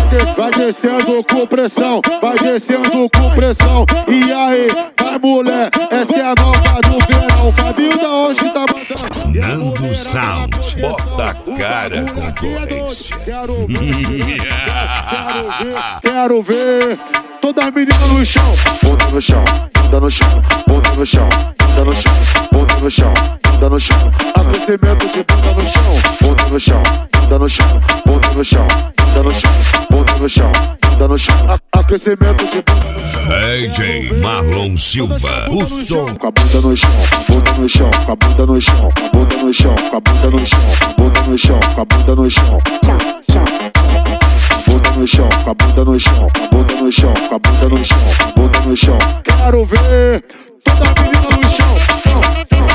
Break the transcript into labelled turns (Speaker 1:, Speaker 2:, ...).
Speaker 1: vai descendo com pressão, vai descendo com pressão. E aí, vai mulher, essa é a nova do verão. Fabinho da onde que tá mandando?
Speaker 2: Nando Sound, bota a cara, concorrência.
Speaker 1: Quero ver toda a menina no chão. Bunda no chão, bunda no chão, bunda no chão, bunda no chão, bunda no chão, bunda no chão. Aquecimento de bunda no chão, bunda no chão, bunda no chão, bunda no chão, bunda no chão, bunda no chão, bunda no chão. Aquecimento de bunda no chão.
Speaker 2: DJ Marlon Silva, o som.
Speaker 1: Com a bunda no chão, bunda no chão, com a bunda no chão, bunda no chão, com a bunda no chão, bunda no chão, com a bunda no chão. Bunda no chão, com a bunda no chão, bunda no chão, com a bunda no chão, bunda no chão. Quero ver toda a menina no chão.